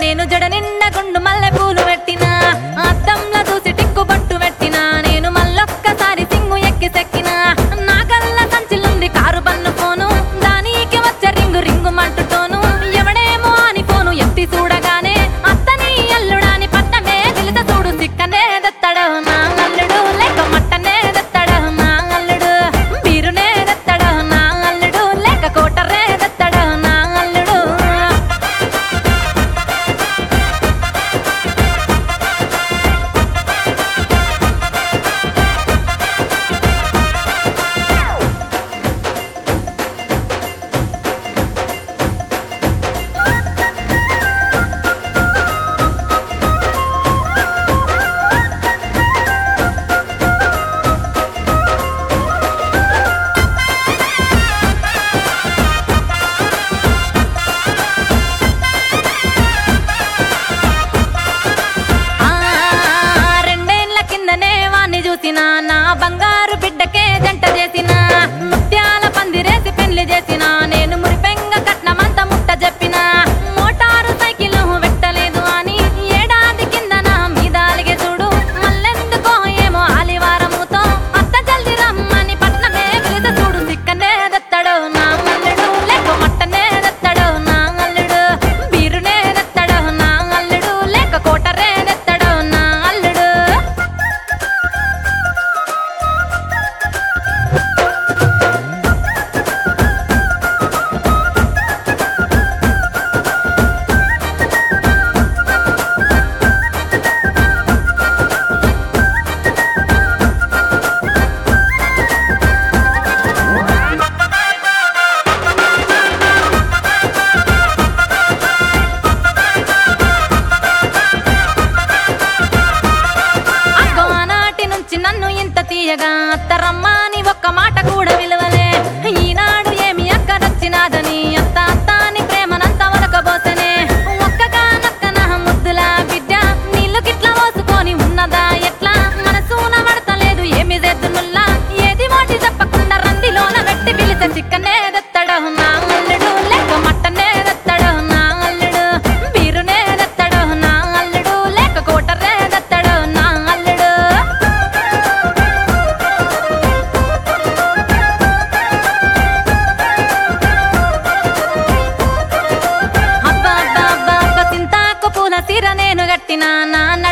నేను జడ నిండా గుండు మల్లె పూలు పెట్టినా అద్దంలో చూసి టిక్కు బొట్టు పెట్టినా నేను మళ్ళొక్కసారి సింగు ఎక్కి సెక్కినా నా కళ్ళ సంచిలుంది కారు బన్ను ఫోను దానికి వచ్చే రింగు రింగు మంటుతోను ఎవడేమో అని ఫోను ఎత్తి చూడగానే అత్తని అల్లుడాని పట్టమే పిలిత చూడు సిక్కనే దత్తడు నా అల్లుడు లేక మట్టనే దత్తడు నా అల్లుడు బీరునే దత్తడు నా అల్లుడు లేక కోటరే దత్తడు నా అల్లుడు చూసినా నా బంగారు బిడ్డకే జంట చేసిన ముత్యాల పందిరేసి పెళ్లి చేసిన నేను మురిపెంగ కట్నమంత ముట్ట చెప్పిన మోటారు సైకిల్ పెట్టలేదు అని ఏడాది కింద నా మీద అలిగే చూడు మళ్ళెందుకో ఏమో ఆలివారముతో అత్త జల్ది రమ్మని పట్నమే పిలిత చూడు సిక్కనే దత్తడు నా అల్లుడు లేక మట్టనే దత్తడు నా అల్లుడు బీరునే దత్తడు నా అల్లుడు లేక కోటరే దత్తడు నా అల్లుడు నన్ను ఇంత తీయగా అత్తరమ్మాని ఒక్క మాట కూడా విలువలే ఈనాడు ఏమి అక్కడొచ్చినాదని అత్త అత్త అని ప్రేమనంత వలకబోసనే ఒక్కగానొక్క నా ముద్దుల బిడ్డ నీళ్లు గిట్ల పోసుకొని ఉన్నదా ఎట్లా మనసూన పడతలేదు ఏమి చేద్దునుల్లా ఏది వాటి చెప్పకుండా రందిలోన పెట్టి పిలిచే చిక్కనే దత్తడు నా అల్లుడు లేక మట్టనే దత్తడు నా అల్లుడు బీరునే దత్తడు నా అల్లుడు లేక కోటరే దత్తడు నా అల్లుడు సిర నేను గట్టినా నా